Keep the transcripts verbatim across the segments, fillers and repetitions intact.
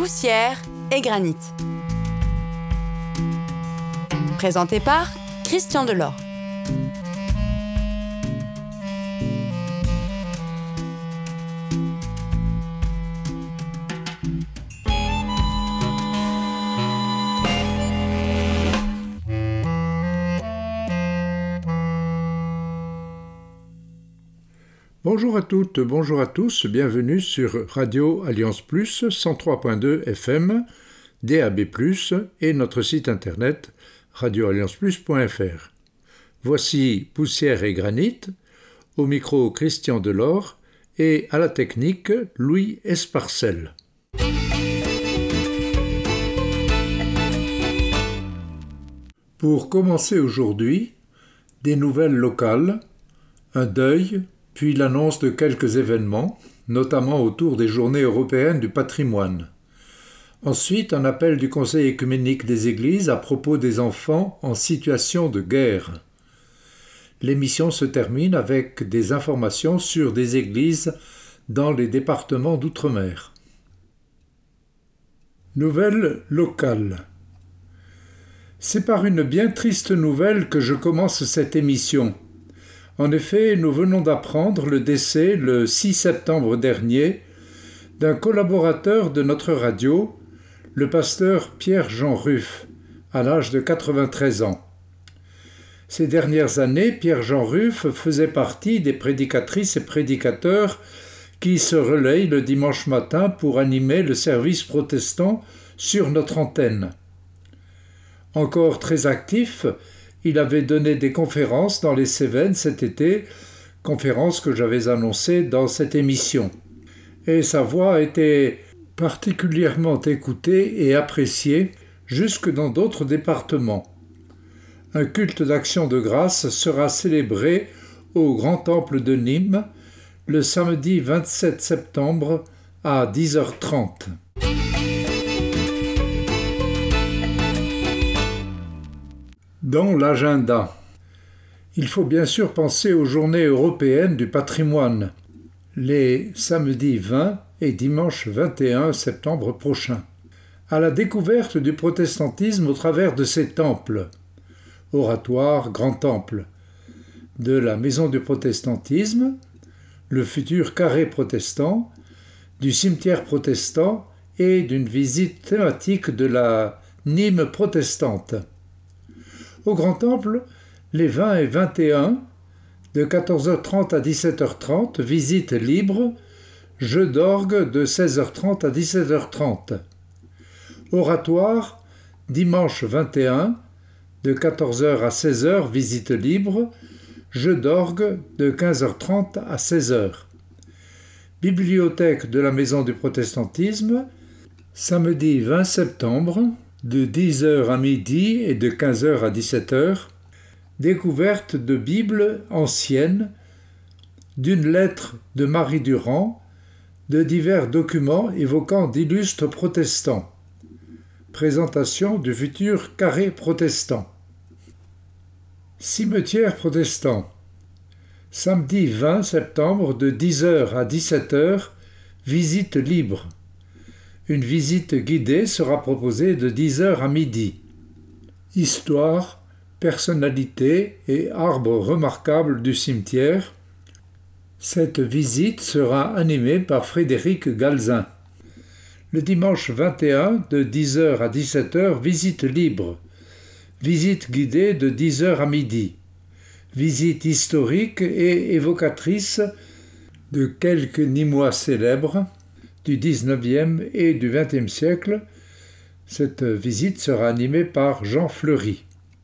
Poussière et granit. Présenté par Christian Delort. Bonjour à toutes, bonjour à tous, bienvenue sur Radio Alliance Plus, cent trois point deux F M, D A B plus, et notre site internet radio alliance plus point f r. Voici Poussière et Granit, au micro Christian Delort et à la technique Louis Esparcel. Pour commencer aujourd'hui, des nouvelles locales, un deuil, puis l'annonce de quelques événements, notamment autour des Journées européennes du patrimoine. Ensuite, un appel du Conseil œcuménique des Églises à propos des enfants en situation de guerre. L'émission se termine avec des informations sur des églises dans les départements d'outre-mer. Nouvelle locale. C'est par une bien triste nouvelle que je commence cette émission. En effet, nous venons d'apprendre le décès, le six septembre dernier, d'un collaborateur de notre radio, le pasteur Pierre-Jean Ruff, à l'âge de quatre-vingt-treize ans. Ces dernières années, Pierre-Jean Ruff faisait partie des prédicatrices et prédicateurs qui se relayent le dimanche matin pour animer le service protestant sur notre antenne. Encore très actif, il avait donné des conférences dans les Cévennes cet été, conférences que j'avais annoncées dans cette émission. Et sa voix a été particulièrement écoutée et appréciée jusque dans d'autres départements. Un culte d'action de grâce sera célébré au Grand Temple de Nîmes le samedi vingt-sept septembre à dix heures trente. Dans l'agenda, il faut bien sûr penser aux Journées européennes du patrimoine, les samedis vingt et dimanche vingt et un septembre prochains, à la découverte du protestantisme au travers de ses temples, oratoire, grand temple, de la maison du protestantisme, le futur carré protestant, du cimetière protestant et d'une visite thématique de la Nîmes protestante. Au Grand Temple, les vingt et vingt et un, de quatorze heures trente à dix-sept heures trente, visite libre, jeu d'orgue de seize heures trente à dix-sept heures trente. Oratoire, dimanche vingt et un, de quatorze heures à seize heures, visite libre, jeu d'orgue de quinze heures trente à seize heures. Bibliothèque de la Maison du Protestantisme, samedi vingt septembre, de dix heures à midi et de quinze heures à dix-sept heures, découverte de Bibles anciennes, d'une lettre de Marie Durand, de divers documents évoquant d'illustres protestants. Présentation du futur carré protestant. Cimetière protestant. Samedi vingt septembre de dix heures à dix-sept heures, visite libre. Une visite guidée sera proposée de dix heures à midi. Histoire, personnalité et arbres remarquables du cimetière. Cette visite sera animée par Frédéric Galzin. Le dimanche vingt et un, de dix heures à dix-sept heures, visite libre. Visite guidée de dix heures à midi. Visite historique et évocatrice de quelques Nîmois célèbres du dix-neuvième et du vingtième siècle. Cette visite sera animée par Jean Fleury.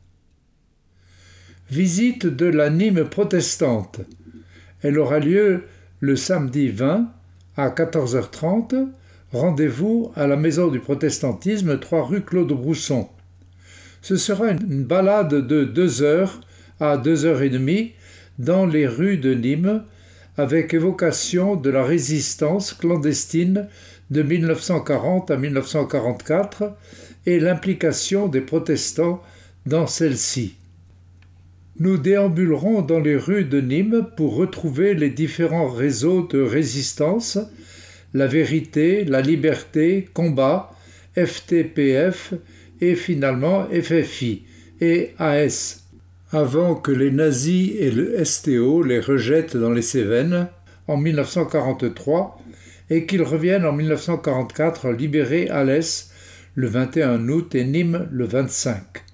Visite de la Nîmes protestante. Elle aura lieu le samedi vingt à quatorze heures trente. Rendez-vous à la Maison du Protestantisme, trois rue Claude Brousson. Ce sera une balade de deux heures à deux heures trente dans les rues de Nîmes, avec évocation de la résistance clandestine de mille neuf cent quarante à mille neuf cent quarante-quatre et l'implication des protestants dans celle-ci. Nous déambulerons dans les rues de Nîmes pour retrouver les différents réseaux de résistance, la vérité, la liberté, combat, F T P F et finalement F F I et A S, avant que les nazis et le S T O les rejettent dans les Cévennes en mille neuf cent quarante-trois et qu'ils reviennent en mille neuf cent quarante-quatre libérer Alès le vingt et un août et Nîmes le vingt-cinq.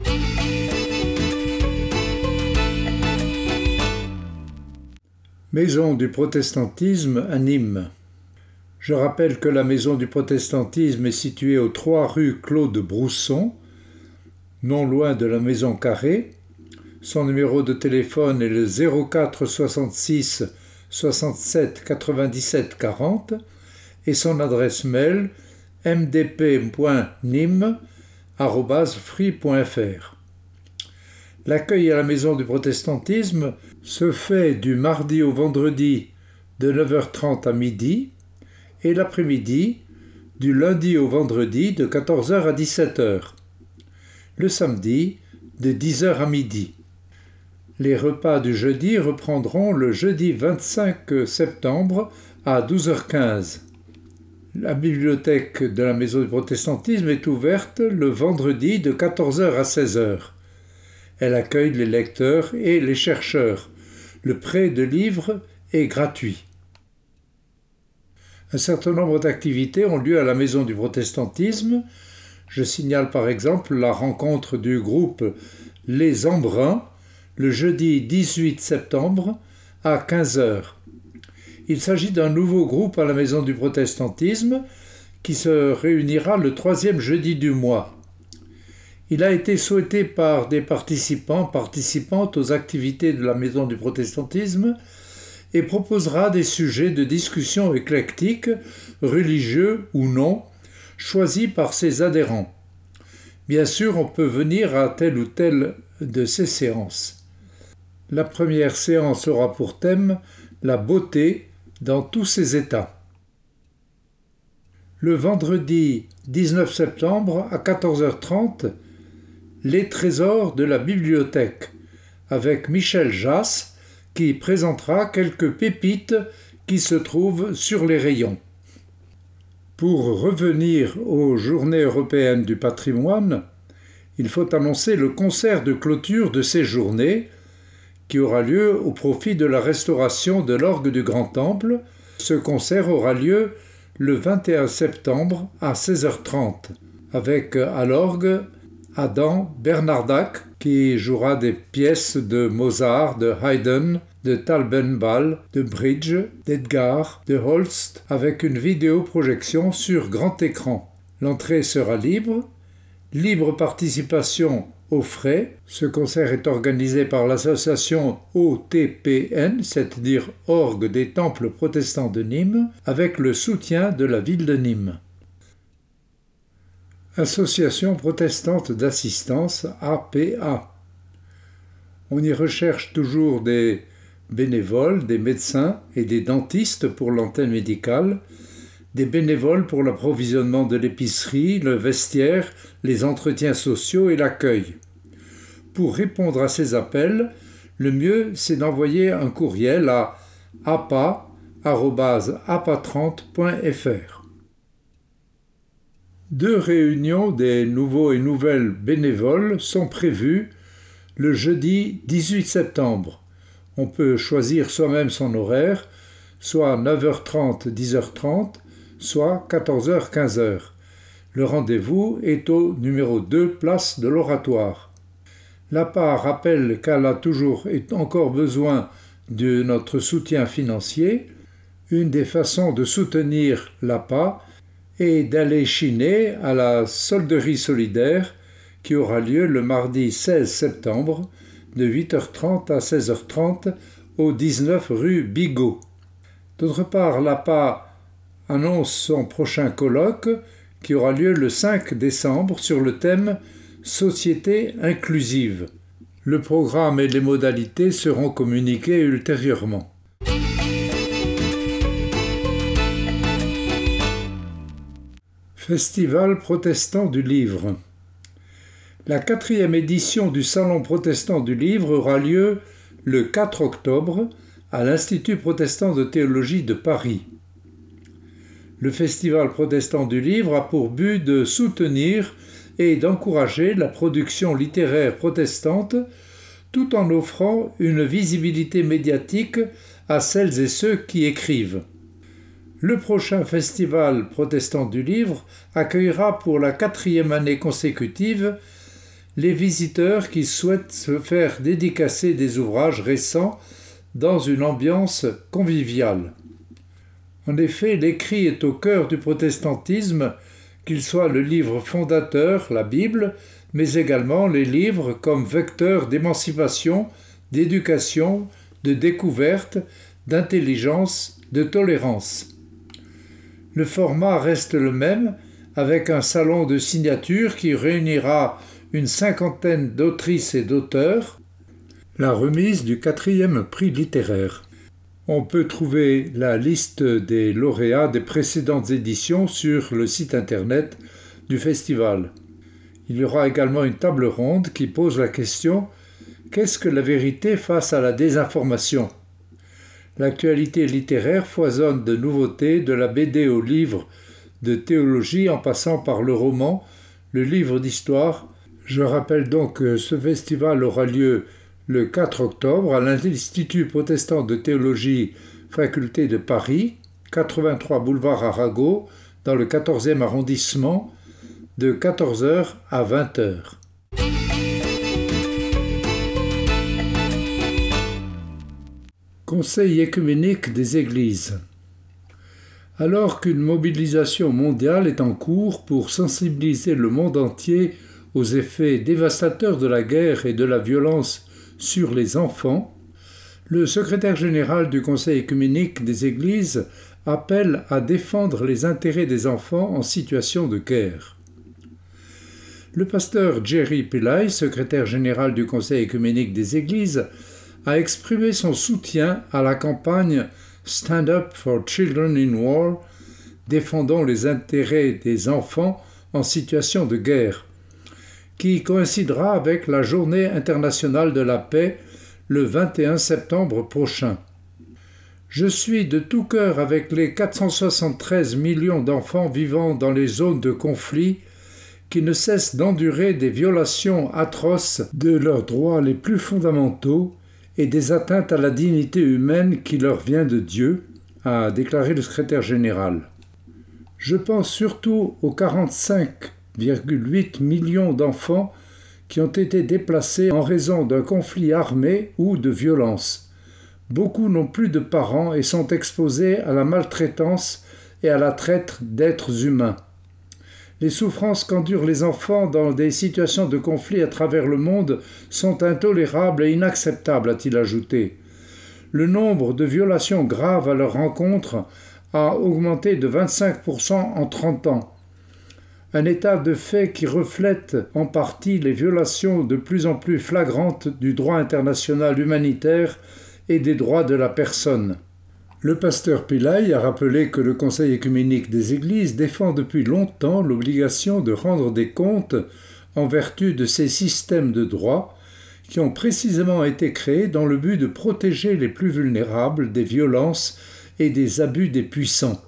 Maison du protestantisme à Nîmes. Je rappelle que la Maison du protestantisme est située aux trois rue Claude Brousson, non loin de la Maison Carrée. Son numéro de téléphone est le zéro quatre soixante-six soixante-sept quatre-vingt-dix-sept quarante et son adresse mail m d p point nîmes arobase free point f r. L'accueil à la Maison du protestantisme se fait du mardi au vendredi de neuf heures trente à midi et l'après-midi du lundi au vendredi de quatorze heures à dix-sept heures. Le samedi de dix heures à midi. Les repas du jeudi reprendront le jeudi vingt-cinq septembre à douze heures quinze. La bibliothèque de la Maison du protestantisme est ouverte le vendredi de quatorze heures à seize heures. Elle accueille les lecteurs et les chercheurs. Le prêt de livres est gratuit. Un certain nombre d'activités ont lieu à la Maison du protestantisme. Je signale par exemple la rencontre du groupe Les Embruns le jeudi dix-huit septembre à quinze heures. Il s'agit d'un nouveau groupe à la Maison du protestantisme qui se réunira le troisième jeudi du mois. Il a été souhaité par des participants, participantes aux activités de la Maison du protestantisme et proposera des sujets de discussion éclectiques, religieux ou non, choisis par ses adhérents. Bien sûr, on peut venir à telle ou telle de ces séances. La première séance aura pour thème la beauté dans tous ses états. Le vendredi dix-neuf septembre à quatorze heures trente, les trésors de la bibliothèque avec Michel Jass qui présentera quelques pépites qui se trouvent sur les rayons. Pour revenir aux Journées européennes du patrimoine, il faut annoncer le concert de clôture de ces journées qui aura lieu au profit de la restauration de l'orgue du Grand Temple. Ce concert aura lieu le vingt et un septembre à seize heures trente avec à l'orgue Adam Bernardac qui jouera des pièces de Mozart, de Haydn, de Talbenbal, de Bridge, d'Edgar, de Holst avec une vidéoprojection sur grand écran. L'entrée sera libre, libre participation aux frais. Ce concert est organisé par l'association O T P N, c'est-à-dire Orgue des Temples Protestants de Nîmes, avec le soutien de la ville de Nîmes. Association protestante d'assistance A P A. On y recherche toujours des bénévoles, des médecins et des dentistes pour l'antenne médicale, des bénévoles pour l'approvisionnement de l'épicerie, le vestiaire, les entretiens sociaux et l'accueil. Pour répondre à ces appels, le mieux c'est d'envoyer un courriel à a p a arobase a p a trente point f r. Deux réunions des nouveaux et nouvelles bénévoles sont prévues le jeudi dix-huit septembre. On peut choisir soi-même son horaire, soit neuf heures trente à dix heures trente, soit quatorze heures à quinze heures. Le rendez-vous est au numéro deux, place de l'Oratoire. L'A P A rappelle qu'elle a toujours et encore besoin de notre soutien financier. Une des façons de soutenir l'A P A est d'aller chiner à la solderie solidaire qui aura lieu le mardi seize septembre de huit heures trente à seize heures trente au dix-neuf rue Bigot. D'autre part, l'A P A annonce son prochain colloque qui aura lieu le cinq décembre sur le thème « Société inclusive ». Le programme et les modalités seront communiqués ultérieurement. Festival protestant du livre. La quatrième édition du Salon protestant du livre aura lieu le quatre octobre à l'Institut protestant de théologie de Paris. Le Festival protestant du livre a pour but de soutenir et d'encourager la production littéraire protestante tout en offrant une visibilité médiatique à celles et ceux qui écrivent. Le prochain Festival protestant du livre accueillera pour la quatrième année consécutive les visiteurs qui souhaitent se faire dédicacer des ouvrages récents dans une ambiance conviviale. En effet, l'écrit est au cœur du protestantisme, qu'il soit le livre fondateur, la Bible, mais également les livres comme vecteurs d'émancipation, d'éducation, de découverte, d'intelligence, de tolérance. Le format reste le même, avec un salon de signature qui réunira une cinquantaine d'autrices et d'auteurs, la remise du quatrième prix littéraire. On peut trouver la liste des lauréats des précédentes éditions sur le site internet du festival. Il y aura également une table ronde qui pose la question « Qu'est-ce que la vérité face à la désinformation ?» L'actualité littéraire foisonne de nouveautés, de la B D au livre de théologie en passant par le roman, le livre d'histoire. Je rappelle donc que ce festival aura lieu le quatre octobre à l'Institut protestant de théologie, faculté de Paris, quatre-vingt-trois boulevard Arago, dans le quatorzième arrondissement, de quatorze heures à vingt heures. Conseil œcuménique des Églises. Alors qu'une mobilisation mondiale est en cours pour sensibiliser le monde entier aux effets dévastateurs de la guerre et de la violence sur les enfants, le secrétaire général du Conseil œcuménique des Églises appelle à défendre les intérêts des enfants en situation de guerre. Le pasteur Jerry Pillay, secrétaire général du Conseil œcuménique des Églises, a exprimé son soutien à la campagne Stand Up for Children in War, défendant les intérêts des enfants en situation de guerre, qui coïncidera avec la Journée internationale de la paix le vingt et un septembre prochain. Je suis de tout cœur avec les quatre cent soixante-treize millions d'enfants vivant dans les zones de conflit qui ne cessent d'endurer des violations atroces de leurs droits les plus fondamentaux et des atteintes à la dignité humaine qui leur vient de Dieu, a déclaré le secrétaire général. Je pense surtout aux quarante-cinq virgule huit millions d'enfants qui ont été déplacés en raison d'un conflit armé ou de violence. Beaucoup n'ont plus de parents et sont exposés à la maltraitance et à la traite d'êtres humains. Les souffrances qu'endurent les enfants dans des situations de conflit à travers le monde sont intolérables et inacceptables, a-t-il ajouté. Le nombre de violations graves à leur rencontre a augmenté de vingt-cinq pour cent en trente ans. Un état de fait qui reflète en partie les violations de plus en plus flagrantes du droit international humanitaire et des droits de la personne. Le pasteur Pillay a rappelé que le Conseil œcuménique des Églises défend depuis longtemps l'obligation de rendre des comptes en vertu de ces systèmes de droit qui ont précisément été créés dans le but de protéger les plus vulnérables des violences et des abus des puissants.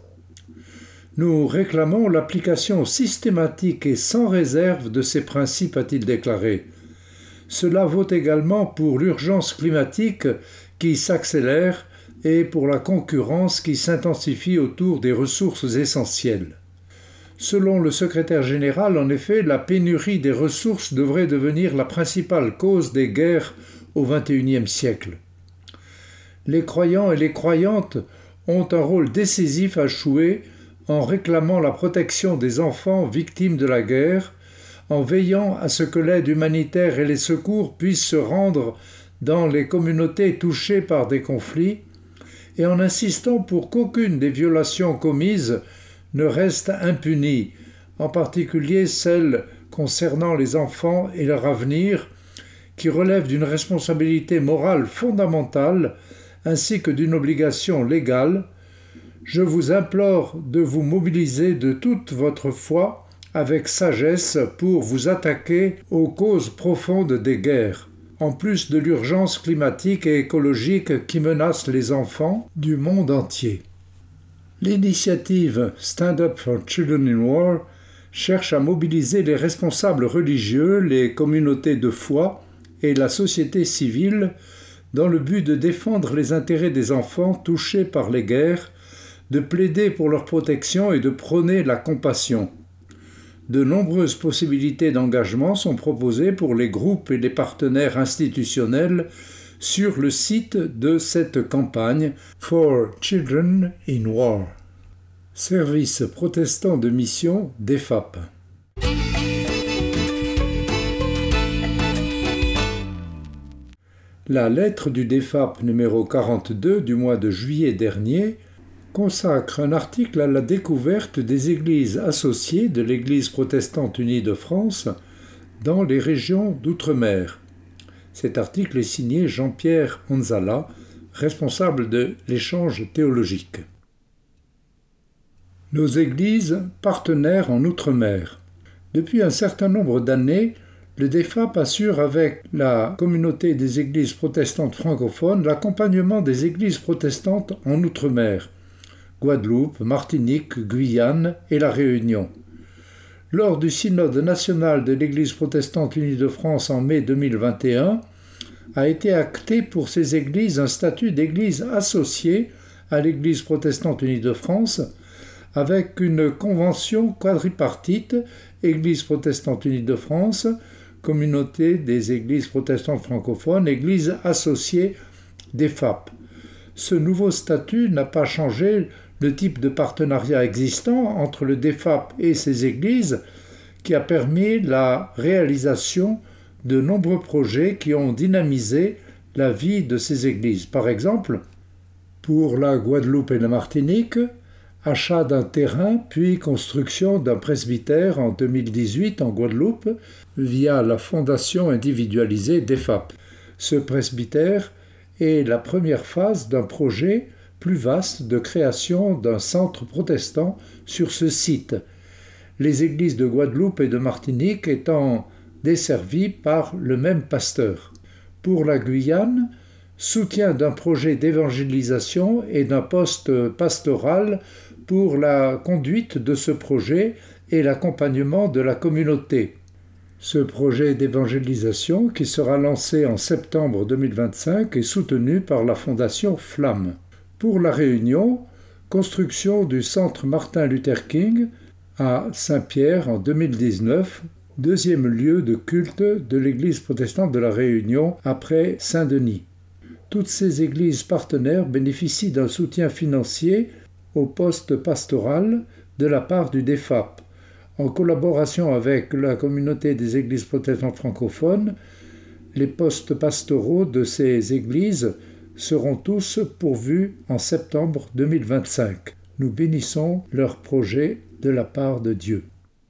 Nous réclamons l'application systématique et sans réserve de ces principes, a-t-il déclaré. Cela vaut également pour l'urgence climatique qui s'accélère et pour la concurrence qui s'intensifie autour des ressources essentielles. Selon le secrétaire général, en effet, la pénurie des ressources devrait devenir la principale cause des guerres au vingt et unième siècle. Les croyants et les croyantes ont un rôle décisif à jouer en réclamant la protection des enfants victimes de la guerre, en veillant à ce que l'aide humanitaire et les secours puissent se rendre dans les communautés touchées par des conflits, et en insistant pour qu'aucune des violations commises ne reste impunie, en particulier celles concernant les enfants et leur avenir, qui relèvent d'une responsabilité morale fondamentale ainsi que d'une obligation légale. Je vous implore de vous mobiliser de toute votre foi avec sagesse pour vous attaquer aux causes profondes des guerres, en plus de l'urgence climatique et écologique qui menace les enfants du monde entier. L'initiative Stand Up for Children in War cherche à mobiliser les responsables religieux, les communautés de foi et la société civile dans le but de défendre les intérêts des enfants touchés par les guerres, de plaider pour leur protection et de prôner la compassion. De nombreuses possibilités d'engagement sont proposées pour les groupes et les partenaires institutionnels sur le site de cette campagne For Children in War. Service protestant de mission D F A P. La lettre du D F A P numéro quarante-deux du mois de juillet dernier consacre un article à la découverte des églises associées de l'Église protestante unie de France dans les régions d'outre-mer. Cet article est signé Jean-Pierre Onzala, responsable de l'échange théologique. Nos églises partenaires en outre-mer. Depuis un certain nombre d'années, le D F A P assure avec la communauté des églises protestantes francophones l'accompagnement des églises protestantes en outre-mer, Guadeloupe, Martinique, Guyane et La Réunion. Lors du synode national de l'Église protestante unie de France en mai deux mille vingt et un, a été acté pour ces églises un statut d'église associée à l'Église protestante unie de France, avec une convention quadripartite Église protestante unie de France, Communauté des églises protestantes francophones, Église associée des F A P. Ce nouveau statut n'a pas changé le type de partenariat existant entre le D F A P et ces églises, qui a permis la réalisation de nombreux projets qui ont dynamisé la vie de ces églises. Par exemple, pour la Guadeloupe et la Martinique, achat d'un terrain puis construction d'un presbytère en deux mille dix-huit en Guadeloupe via la fondation individualisée D F A P. Ce presbytère est la première phase d'un projet plus vaste de création d'un centre protestant sur ce site, les églises de Guadeloupe et de Martinique étant desservies par le même pasteur. Pour la Guyane, soutien d'un projet d'évangélisation et d'un poste pastoral pour la conduite de ce projet et l'accompagnement de la communauté. Ce projet d'évangélisation, qui sera lancé en septembre deux mille vingt-cinq, est soutenu par la Fondation Flamme. Pour La Réunion, construction du centre Martin Luther King à Saint-Pierre en deux mille dix-neuf, deuxième lieu de culte de l'Église protestante de La Réunion après Saint-Denis. Toutes ces églises partenaires bénéficient d'un soutien financier au poste pastoral de la part du D F A P. En collaboration avec la communauté des églises protestantes francophones, les postes pastoraux de ces églises seront tous pourvus en septembre deux mille vingt-cinq. Nous bénissons leur projet de la part de Dieu.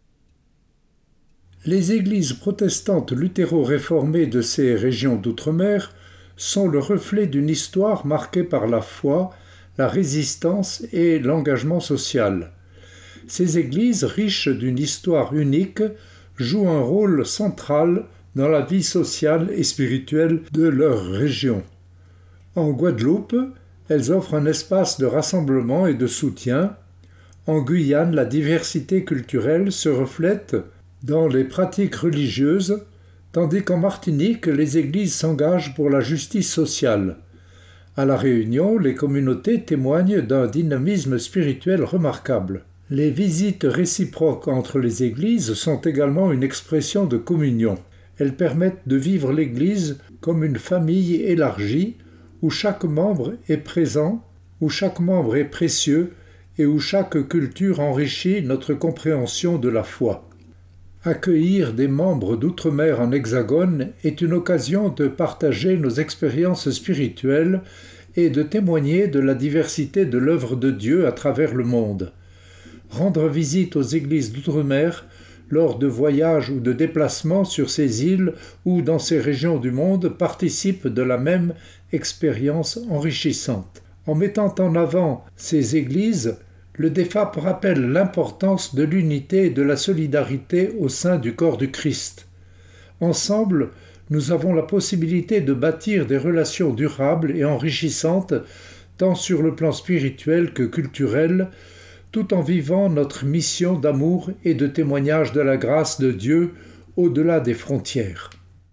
Les églises protestantes luthéro-réformées de ces régions d'outre-mer sont le reflet d'une histoire marquée par la foi, la résistance et l'engagement social. Ces églises, riches d'une histoire unique, jouent un rôle central dans la vie sociale et spirituelle de leur région. En Guadeloupe, elles offrent un espace de rassemblement et de soutien. En Guyane, la diversité culturelle se reflète dans les pratiques religieuses, tandis qu'en Martinique, les églises s'engagent pour la justice sociale. À La Réunion, les communautés témoignent d'un dynamisme spirituel remarquable. Les visites réciproques entre les églises sont également une expression de communion. Elles permettent de vivre l'Église comme une famille élargie, où chaque membre est présent, où chaque membre est précieux et où chaque culture enrichit notre compréhension de la foi. Accueillir des membres d'outre-mer en Hexagone est une occasion de partager nos expériences spirituelles et de témoigner de la diversité de l'œuvre de Dieu à travers le monde. Rendre visite aux églises d'outre-mer lors de voyages ou de déplacements sur ces îles ou dans ces régions du monde participe de la même expérience enrichissante. En mettant en avant ces églises, le D F A P rappelle l'importance de l'unité et de la solidarité au sein du corps du Christ. Ensemble, nous avons la possibilité de bâtir des relations durables et enrichissantes tant sur le plan spirituel que culturel, tout en vivant notre mission d'amour et de témoignage de la grâce de Dieu au-delà des frontières.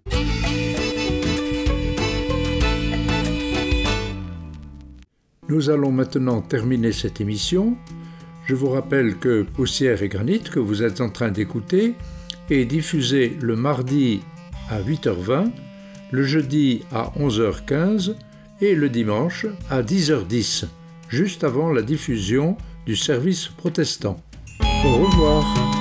Nous allons maintenant terminer cette émission. Je vous rappelle que Poussière et Granit, que vous êtes en train d'écouter, est diffusé le mardi à huit heures vingt, le jeudi à onze heures quinze et le dimanche à dix heures dix, juste avant la diffusion du service protestant. Au revoir.